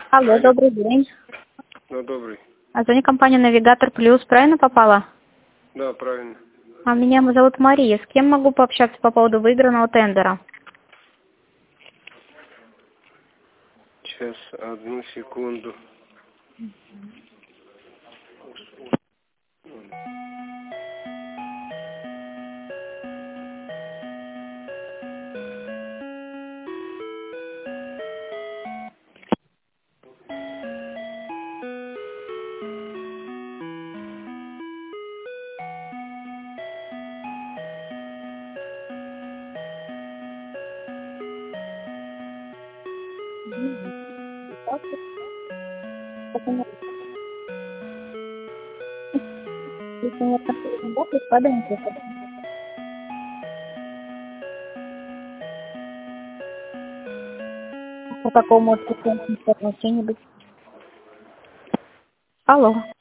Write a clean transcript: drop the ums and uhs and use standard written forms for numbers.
Алло, добрый день. Ну, добрый. Звонит компания «Навигатор Плюс». Правильно попала? Да, правильно. Меня зовут Мария. С кем могу пообщаться по поводу выигранного тендера? Сейчас, одну секунду. По какому может быть? Алло.